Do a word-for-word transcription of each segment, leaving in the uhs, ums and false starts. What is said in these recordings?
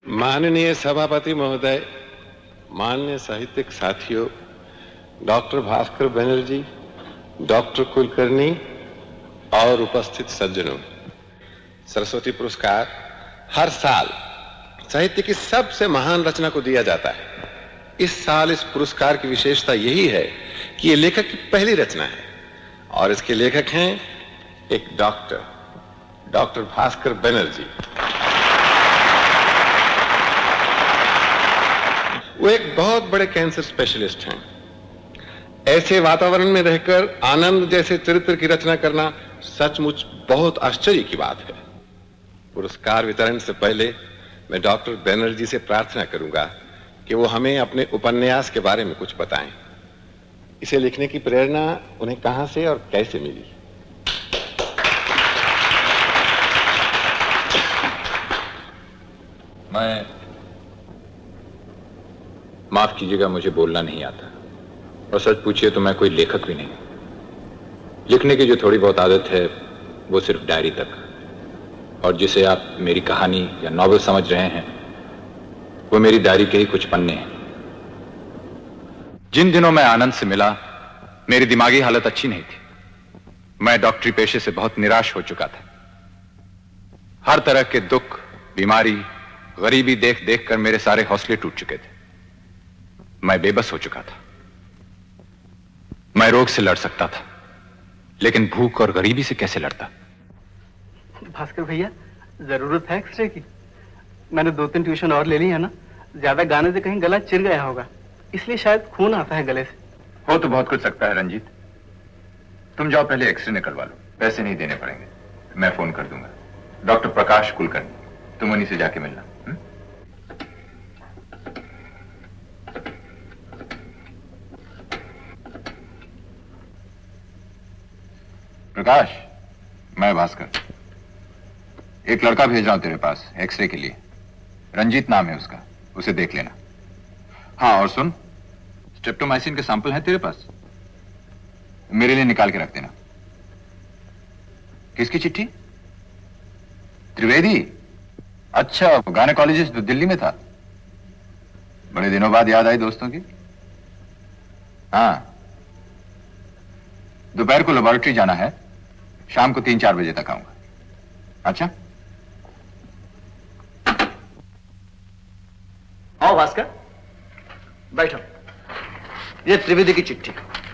माननीय सभापति महोदय, माननीय साहित्यिक साथियों, डॉक्टर भास्कर बनर्जी, डॉक्टर कुलकर्णी और उपस्थित सज्जनों, सरस्वती पुरस्कार हर साल साहित्य की सबसे महान रचना को दिया जाता है। इस साल इस पुरस्कार की विशेषता यही है कि यह लेखक की पहली रचना है और इसके लेखक हैं एक डॉक्टर, डॉक्टर भास्कर बनर्जी। वो एक बहुत बड़े कैंसर स्पेशलिस्ट हैं। ऐसे वातावरण में रहकर आनंद जैसे चरित्र की रचना करना सचमुच बहुत आश्चर्य की बात है। पुरस्कार वितरण से पहले मैं डॉक्टर बनर्जी से प्रार्थना करूंगा कि वो हमें अपने उपन्यास के बारे में कुछ बताएं। इसे लिखने की प्रेरणा उन्हें कहां से और कैसे मिली? मैं माफ कीजिएगा, मुझे बोलना नहीं आता और सच पूछिए तो मैं कोई लेखक भी नहीं। लिखने की जो थोड़ी बहुत आदत है वो सिर्फ डायरी तक, और जिसे आप मेरी कहानी या नॉवेल समझ रहे हैं वो मेरी डायरी के ही कुछ पन्ने हैं। जिन दिनों मैं आनंद से मिला मेरी दिमागी हालत अच्छी नहीं थी। मैं डॉक्टरी पेशे से बहुत निराश हो चुका था। हर तरह के दुख, बीमारी, गरीबी देख देख कर मेरे सारे हौसले टूट चुके थे। मैं बेबस हो चुका था। मैं रोग से लड़ सकता था, लेकिन भूख और गरीबी से कैसे लड़ता? भास्कर भैया, जरूरत है एक्सरे की। मैंने दो तीन ट्यूशन और ले ली है ना। ज्यादा गाने से कहीं गला चिर गया होगा, इसलिए शायद खून आता है गले से। हो तो बहुत कुछ सकता है रंजीत। तुम जाओ पहले एक्सरे निकलवा लो, पैसे नहीं देने पड़ेंगे, मैं फोन कर दूंगा। डॉक्टर प्रकाश कुलकर्णी, तुम उन्हीं से जाके मिलना। हुँ? प्रकाश, मैं भास्कर। एक लड़का भेज रहा हूं तेरे पास एक्सरे के लिए। रंजीत नाम है उसका, उसे देख लेना। हाँ, और सुन, स्ट्रेप्टोमाइसिन के सैंपल हैं तेरे पास? मेरे लिए निकाल के रख देना। किसकी चिट्ठी? त्रिवेदी? अच्छा, गायनेकोलॉजिस्ट तो दिल्ली में था। बड़े दिनों बाद याद आई दोस्तों की। हाँ, दोपहर को लेबोरेटरी जाना है, शाम को तीन चार बजे तक आऊंगा। अच्छा, आओ भास्कर, बैठो। ये त्रिवेदी की चिट्ठी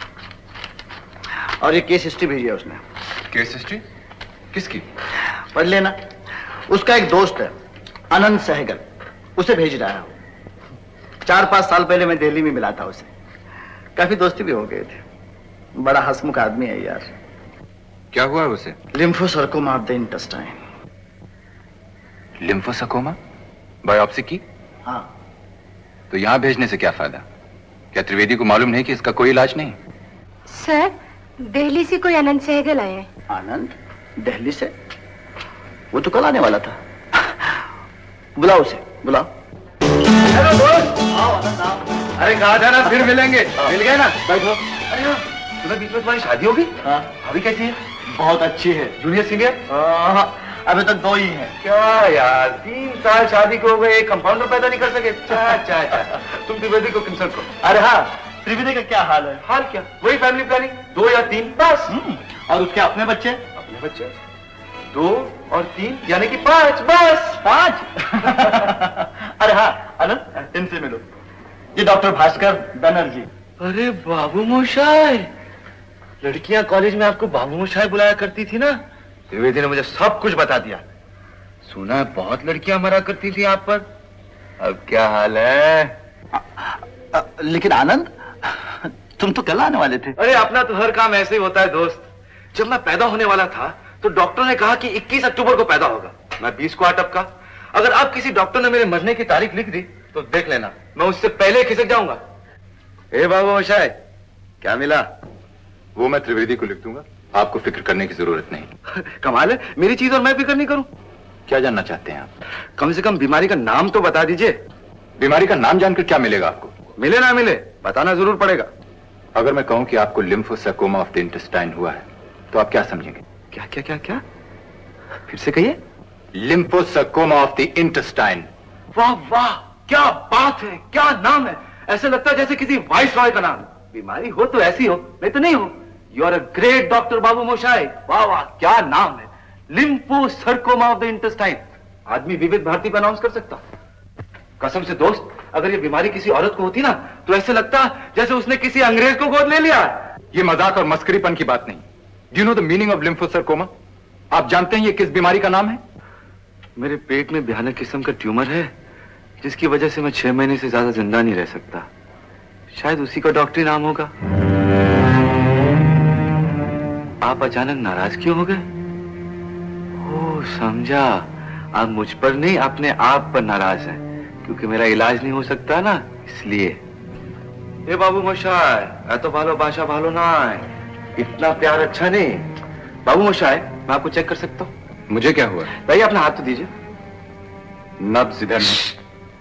और ये केस हिस्ट्री भेजी है उसने। Case history? किसकी? पढ़ लेना। उसका एक दोस्त है आनंद सहगल, उसे भेज रहा है। चार पांच साल पहले मैं दिल्ली में मिला था उसे, काफी दोस्ती भी हो गए थे। बड़ा हंसमुख आदमी है यार। क्या हुआ है उसे? Lymphosarcoma of the intestine. Lymphosarcoma? Biopsy की? हाँ। तो यहां भेजने से क्या फायदा? क्या त्रिवेदी को मालूम नहीं कि इसका कोई इलाज नहीं? सर, दिल्ली से कोई आनंद सहगल आए हैं। आनंद? दिल्ली से? वो तो कल आने वाला था। बुलाओ उसे, बुलाओ। हेलो दोस्त, आओ आनंद आओ। अरे कहा था ना फिर मिलेंगे। मिल गए ना? बैठो। अरे हाँ, तुम्हें बीच में तुम्हारी शादी होगी? हाँ। भाभी कैसी है? बहुत अच्छी है। Junior senior? हाँ, अभी तक दो ही हैं। क्या यार, तीन साल शादी को हो गए, एक कंपाउंडर पैदा नहीं कर सके। चा चा चा तुम त्रिवेदी को कंसल्ट करो। अरे हाँ, त्रिवेदी का क्या हाल है? हाल क्या, वही फैमिली प्लानिंग, दो या तीन बस। और उसके अपने बच्चे? अपने बच्चे दो और तीन यानी कि पांच, बस पांच। अरे हाँ आनंद, इनसे मिलो। ये डॉक्टर भास्कर बनर्जी। अरे बाबू मोशाय, लड़कियां कॉलेज में आपको बाबू मोशाय बुलाया करती थी ना? त्रिवेदी ने मुझे सब कुछ बता दिया। सुना है बहुत लड़कियां मरा करती थी आप पर। अब क्या हाल है? आ, आ, लेकिन आनंद, तुम तो कल आने वाले थे। अरे अपना तो हर काम ऐसे ही होता है दोस्त। जब मैं पैदा होने वाला था तो डॉक्टर ने कहा कि इक्कीस अक्टूबर को पैदा होगा। मैं बीस को अटपका। अगर अब किसी डॉक्टर ने मेरे मरने की तारीख लिख दी तो देख लेना, मैं उससे पहले खिसक जाऊंगा। ए बाबू मोशाय, क्या मिला? वो मैं त्रिवेदी को लिख दूंगा, आपको फिक्र करने की जरूरत नहीं। कमाल है, मेरी चीज और मैं फिक्र नहीं करूं। क्या जानना चाहते हैं आप? कम से कम बीमारी का नाम तो बता दीजिए। बीमारी का नाम जानकर क्या मिलेगा आपको? मिले ना मिले, बताना जरूर पड़ेगा। अगर मैं कहूं कि आपको लिम्फोसर्कोमा ऑफ द इंटेस्टाइन हुआ है तो आप क्या समझेंगे? क्या क्या क्या क्या? फिर से कहिए। Lymphosarcoma of the intestine. वाह वाह, क्या बात है, क्या नाम है। ऐसे लगता है जैसे किसी वाइस रॉय का नाम है। बीमारी हो तो ऐसी हो, नहीं तो नहीं हो। You are a great doctor बाबू मोशाय। वाह वाह, क्या नाम है, लिम्फोसर्कोमा ऑफ द इंटेस्टाइन। आदमी विविध भारती पर अनाउंस कर सकता। कसम से दोस्त, अगर ये बीमारी किसी औरत को होती ना तो ऐसे लगता जैसे उसने किसी अंग्रेज को गोद ले लिया। ये मजाक और मस्करीपन की बात नहीं। Do you know the meaning of lymphosarcoma? आप जानते हैं ये किस बीमारी का नाम है? मेरे पेट में भयानक किस्म का ट्यूमर है, जिसकी वजह से मैं छह महीने से ज्यादा जिंदा नहीं रह सकता। शायद उसी का डॉक्टरी नाम होगा। आप अचानक नाराज क्यों हो गए? ओह समझा, आप मुझ पर नहीं अपने आप पर नाराज हैं, क्योंकि मेरा इलाज नहीं हो सकता ना, इसलिए। ए बाबू मोशाय, ऐ तो भालो बाशा भालो ना है, इतना प्यार अच्छा नहीं। बाबू मोशाय, मैं आपको चेक कर सकता हूँ? मुझे क्या हुआ? भाई अपना हाथ तो दीजिए। नब्ज इधर नहीं।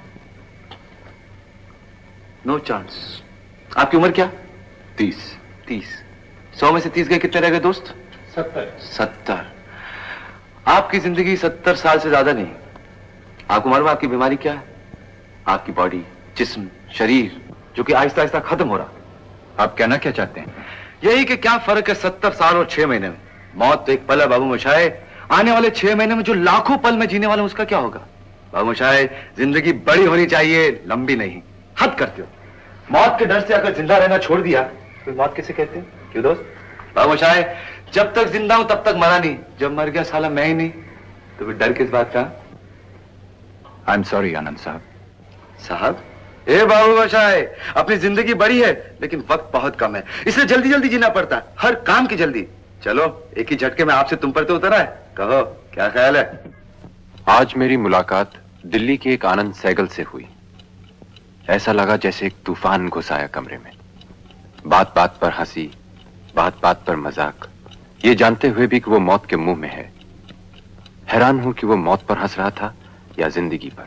No chance. आपकी उम्र क्या? तीस। तीस। सौ में से तीस गए, कितने रह गए दोस्त? सत्तर। सत्तर। आपकी जिंदगी सत्तर साल से ज्यादा नहीं। आपको मालूम है आपकी बीमारी क्या है? आपकी बॉडी, जिस्म, शरीर, जो कि आहिस्ता आहिस्ता खत्म हो रहा। आप कहना क्या चाहते हैं? यही कि क्या फर्क है सत्तर साल और छह महीने में। मौत तो एक पल है बाबू मोशाय। आने वाले छह महीने में जो लाखों पल में जीने वाला हूं, उसका क्या होगा? बाबू मोशाय, जिंदगी बड़ी होनी चाहिए, लंबी नहीं। हद करते हो। मौत के डर से अगर जिंदा रहना छोड़ दिया तो मौत किसे कहते हैं? क्यों दोस्त? बाबू मोशाय, जब तक जिंदा हूं तब तक मरा नहीं, जब मर गया साला मैं ही नहीं, तो फिर डर किस बात का? आई एम सॉरी आनंद साहब। साहब? ए बाबू मोशाय, अपनी जिंदगी बड़ी है लेकिन वक्त बहुत कम है, इसलिए जल्दी जल्दी जीना पड़ता है, हर काम की जल्दी। चलो एक ही झटके में आपसे तुम पर तो उतर आए, कहो क्या ख्याल है? आज मेरी मुलाकात दिल्ली के एक आनंद सहगल से हुई। ऐसा लगा जैसे एक तूफान घुस आया कमरे में। बात बात पर हंसी, बात बात पर मजाक, ये जानते हुए भी कि वो मौत के मुंह में है। हैरान हूं कि वो मौत पर हंस रहा था या जिंदगी पर।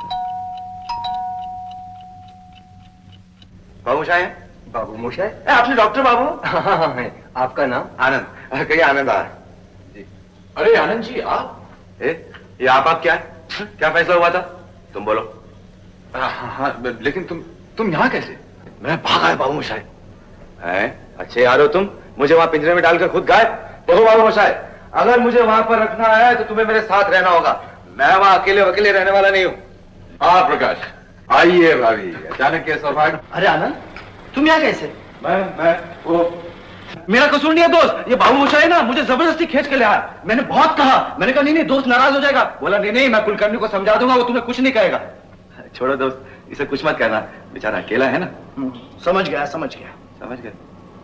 बाबू मोशाय? बाबू मोशाय? आपने डॉक्टर बाबू? हाँ हाँ हाँ है। आपका नाम? आनंद। कहिए आनंद आ। जी। अरे आनंद जी, आप? ए, ये आप आप क्या है? क्या फैसला हुआ था? तुम बोलो। हाँ हाँ, लेकिन तुम तुम यहाँ कैसे? मैं भागा है बाबू मोशाय। हैं? अच्छे यार हो तुम, मुझे वहां पिंजरे में डालकर खुद गायब। देखो बाबू मोशाय, अगर मुझे वहां पर रखना है तो तुम्हें मेरे साथ रहना होगा। मैं वहां अकेले अकेले रहने वाला नहीं हूँ। हाँ प्रकाश, आइए भाभी, अचानक के सौभाग्य। अरे आनंद, तुम यहाँ कैसे? मैं मैं वो मेरा कसूर नहीं है दोस्त, ये बाबू मोशाय ना मुझे जबरदस्ती खींच के ले आया। मैंने बहुत कहा, मैंने कहा नहीं नहीं दोस्त नाराज हो जाएगा। बोला नहीं नहीं, मैं कुलकर्णी को समझा दूंगा, वो तुम्हें कुछ नहीं कहेगा। छोड़ो दोस्त, इसे कुछ मत कहना, बेचारा अकेला है ना। समझ गया समझ गया समझ गए।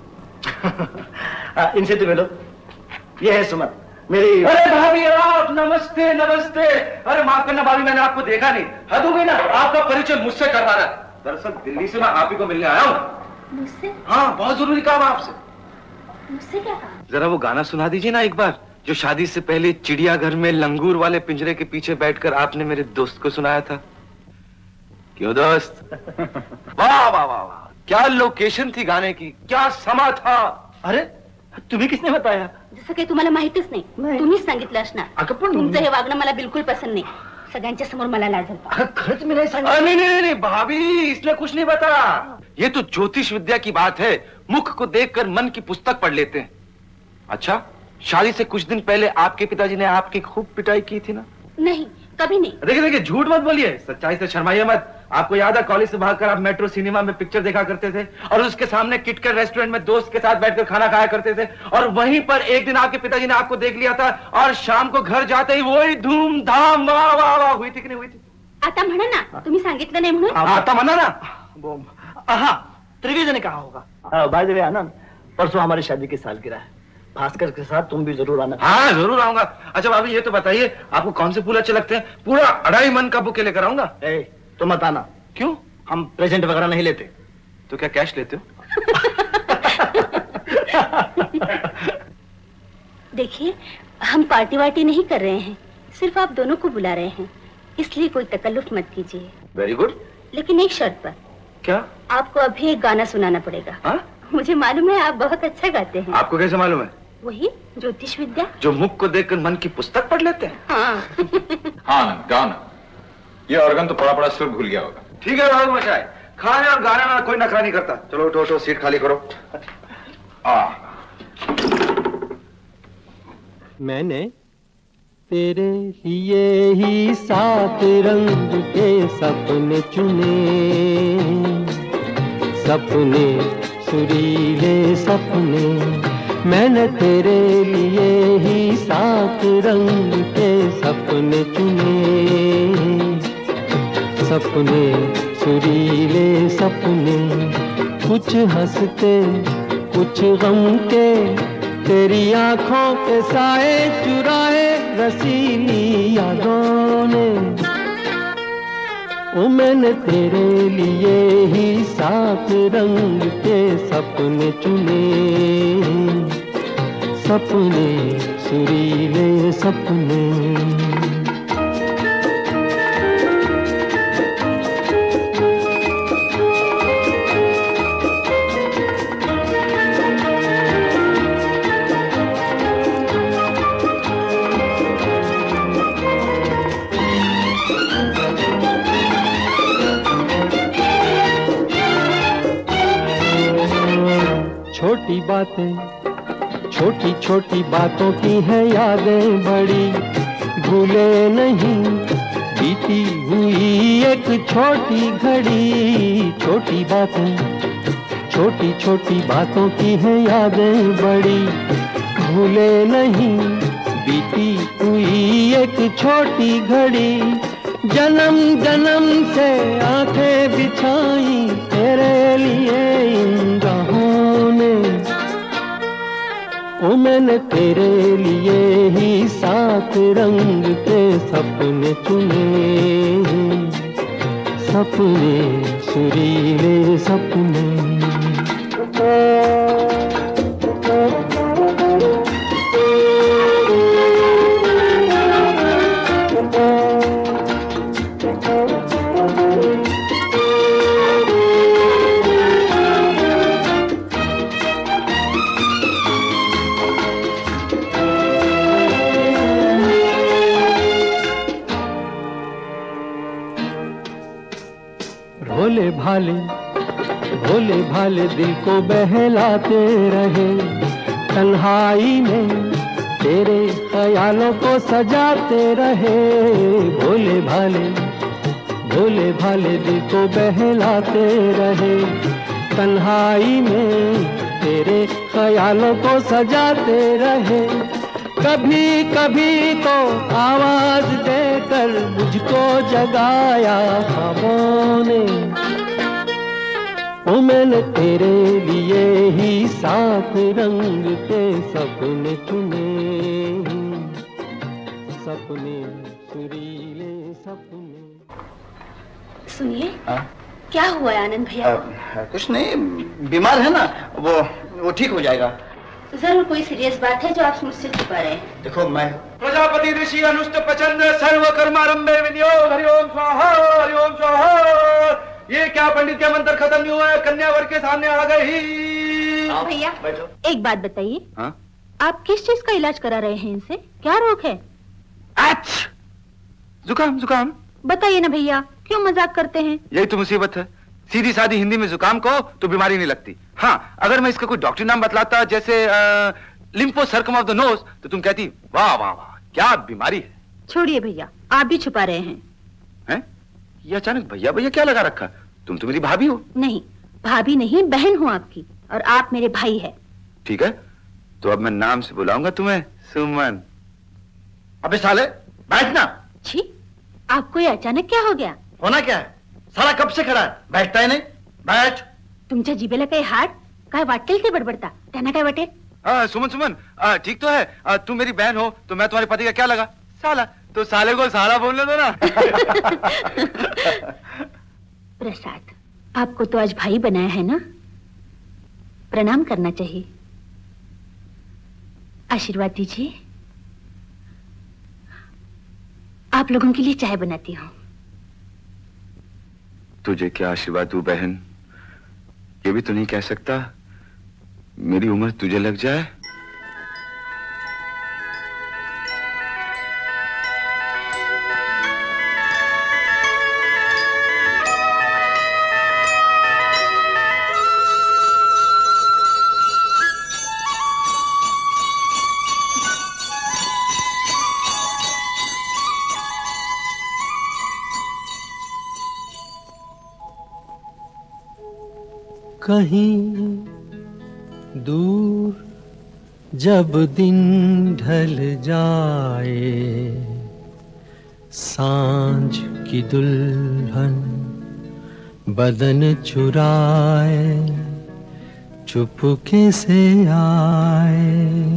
इनसे तो मिलो, ये है सुमन मेरी। अरे भाभी आप, नमस्ते नमस्ते। अरे माफ करना भाभी, मैंने आपको देखा नहीं। हद हो गई ना, आपका परिचय मुझसे करवा रहा है। दरअसल दिल्ली से मैं आप ही को मिलने आया हूँ। मुझसे? हाँ, बहुत जरूरी काम आपसे। मुझसे क्या कहा? जरा वो गाना सुना दीजिए ना एक बार, जो शादी से पहले चिड़ियाघर में लंगूर वाले पिंजरे के पीछे बैठकर आपने मेरे दोस्त को सुनाया था। क्यों दोस्त? वाह वाह वाह वाह, क्या लोकेशन थी गाने की, क्या समा था। अरे तुम्हें किसने बताया? जसं काही तुम्हाला माहितच नाही, नाही. तुम्हीच सांगितलं असणार. अगं पण तुमचं हे वागणं मला बिलकुल पसंद नाही. सगळ्यांच्या समोर मला लाज होता. अरे खरंच मी नाही अरे सांगितलं. नहीं नहीं नहीं भाभी, इसने कुछ नहीं बताया। ये तो ज्योतिष विद्या की बात है, मुख को देखकर मन की पुस्तक पढ़ लेते हैं। अच्छा, शादी से कुछ दिन पहले आपके पिताजी ने आपकी खूब पिटाई की थी ना? नहीं, कभी नहीं. देखिए देखिए, झूठ मत बोलिए, सच्चाई से शर्माइए मत। आपको याद है कॉलेज से भागकर आप मेट्रो सिनेमा में पिक्चर देखा करते थे और उसके सामने किटकैट रेस्टोरेंट में दोस्त के साथ बैठकर खाना खाया करते थे, और वहीं पर एक दिन आपके पिताजी ने आपको देख लिया था और शाम को घर जाते ही वही धूमधाम वाह वाह वाह हुई थी कि नहीं हुई थी? आता म्हणा ना, तुम्ही सांगितलं नाही म्हणून. आता मना ना। वो- हाँ, त्रिवेदी ने कहा होगा। बाय द वे आनंद, परसों हमारी शादी की सालगिरह है, भास्कर के साथ तुम भी जरूर आना। हाँ जरूर आऊंगा। अच्छा भाभी ये तो बताइए, आपको कौन से फूल अच्छे लगते हैं? पूरा अढ़ाई मन का बुके लेकर आऊंगा। ए, तुम मत आना। क्यों? हम प्रेजेंट वगैरह नहीं लेते। तो क्या कैश लेते हो? देखिए, हम पार्टी वार्टी नहीं कर रहे हैं, सिर्फ आप दोनों को बुला रहे हैं, इसलिए कोई तकल्लुफ मत कीजिए। Very good. लेकिन एक शर्त पर। क्या? आपको अभी एक गाना सुनाना पड़ेगा। हाँ? मुझे मालूम है आप बहुत अच्छा गाते हैं। आपको कैसे मालूम है? वही ज्योतिष विद्या। जो मुख को देखकर मन की पुस्तक पढ़ लेते हैं। हाँ। हाँ गाओ ना। ये ऑर्गन तो पड़ा पड़ा सुर भूल गया होगा। ठीक है राहुल मचाए, खाने और गाने में कोई नखरा नहीं करता। चलो उठो उठो, सीट खाली करो। आ मैंने तेरे लिए ही सात रंग के सपने चुने, सपने सुरीले सपने। मैंने तेरे लिए ही सात रंग के सपने चुने, सपने सुरीले सपने। कुछ हंसते कुछ गम के, तेरी आंखों के साए चुराए रसीली यादों ने। ओ मैंने तेरे लिए ही सात रंग के सपने चुने, सपने सुरीले सपने। छोटी बातें छोटी छोटी बातों की है यादें बड़ी, भूले नहीं बीती हुई एक छोटी घड़ी। छोटी बातें छोटी छोटी बातों की है यादें बड़ी, भूले नहीं बीती हुई एक छोटी घड़ी। जन्म जन्म से आंखें बिछाई तेरे लिए इन राहों ने। ओ मैंने तेरे लिए ही सात रंग के सपने चुने, सपने सुरीले सपने। भोले भाले भोले भाले दिल को बहलाते रहे, तन्हाई में तेरे ख्यालों को सजाते रहे। भोले भाले भोले भाले दिल को बहलाते रहे, तन्हाई में तेरे ख्यालों को सजाते रहे। कभी कभी तो आवाज देकर मुझको जगाया ख्वाबों ने। ओ मैंने तेरे लिए ही सात रंग के सपने चुने, सपने सुरीले सपने। सुनिए, क्या हुआ है आनंद भैया? कुछ नहीं, बीमार है ना, वो वो ठीक हो जाएगा। जरूर कोई सीरियस बात है जो आप मुझसे छुपा रहे हैं। देखो मैं प्रजापति ऋषि अनुष्ट पचंद सर्व कर्मारंभे विनियोग। हरिओम स्वाहा हरिओम स्वाहा। ये क्या पंडित के मंत्र खत्म नहीं हुआ है, कन्यावर के सामने आ गई। भैया एक बात बताइए, हाँ? आप किस चीज का इलाज करा रहे हैं इनसे? क्या रोग है? अच्छा, जुकाम जुकाम। बताइए ना भैया, क्यों मजाक करते हैं? यही तो मुसीबत है, सीधी सादी हिंदी में जुकाम को तो बीमारी नहीं लगती। हाँ, अगर मैं इसका कोई डॉक्टरी नाम बतलाता, जैसे लिम्फोसर्कम ऑफ द नोज, तो तुम कहती वाह वाह वाह क्या बीमारी है। छोड़िए भैया, आप भी छुपा रहे हैं। हैं? ये अचानक भैया भैया क्या लगा रखा? तुम तो मेरी भाभी हो। नहीं, भाभी नहीं, बहन हूँ आपकी, और आप मेरे भाई है। ठीक है, तो अब मैं नाम से बुलाऊंगा तुम्हें सुमन। अबे साले बैठना। छी, आपको ये अचानक क्या हो गया? होना क्या है, साला कब से खड़ा है, बैठता है नहीं। बैठ। तुमच्या जिभेला काही हाड काय वाटेल ते बडबडता, त्यांना काय वाटेल? आ, सुमन सुमन आ, ठीक तो है, आ, तुम मेरी बहन हो तो मैं तुम्हारे पति का क्या लगा? साला। तो साले को साला बोलने दो ना। प्रसाद, आपको तो आज भाई बनाया है ना, प्रणाम करना चाहिए। आशीर्वाद दीजिए। आप लोगों के लिए चाय बनाती हूँ। तुझे क्या आशीर्वाद दूं बहन, ये भी तो नहीं कह सकता मेरी उम्र तुझे लग जाए। कहीं दूर जब दिन ढल जाए, सांझ की दुल्हन बदन चुराए चुपके से आए,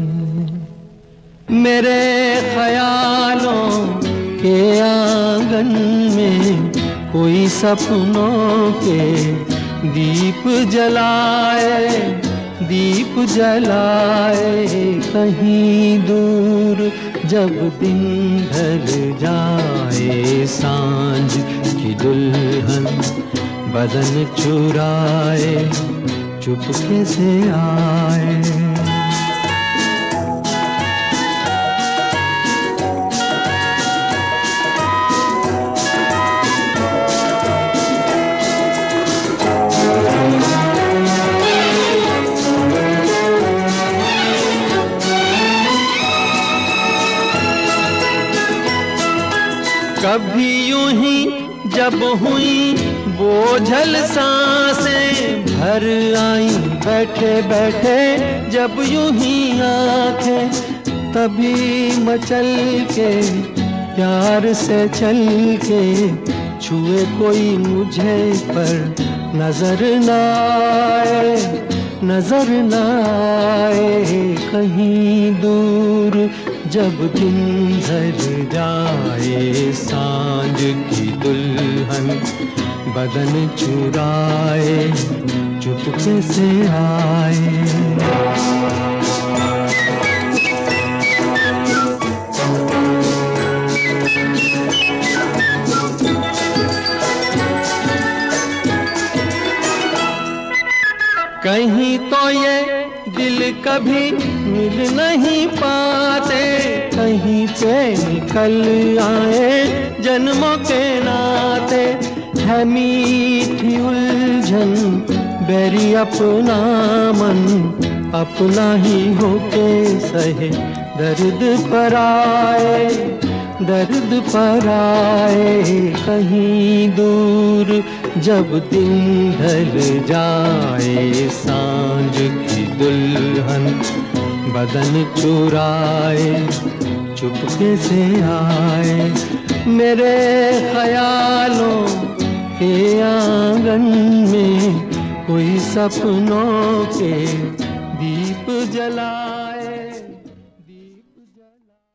मेरे ख्यालों के आंगन में कोई सपनों के दीप जलाए, दीप जलाए। कहीं दूर जब दिन ढल जाए, सांझ की दुल्हन बदन चुराए चुपके से आए। कभी यूं ही जब हुई बोझल सांसें भर आई, बैठे बैठे जब यूं ही आंखें, तभी मचल के प्यार से चल के छुए कोई मुझे पर नजर न आए, नजर न आए। कहीं दूर जब दिन ढल जाए, सांझ की दुल्हन बदन चुराए चुपके से आए। कहीं तो ये दिल कभी मिल नहीं पाते, कहीं पे निकल आए जन्मों के नाते। है मीठी उलझन बेरी अपना मन, अपना ही होके सहे दर्द पर आए, दर्द पर आए। कहीं दूर जब दिन ढल जाए, सांझ की दुल्हन बदन चुराए चुपके से आए, मेरे ख्यालों के आंगन में कोई सपनों के दीप जलाए, दीप जलाए।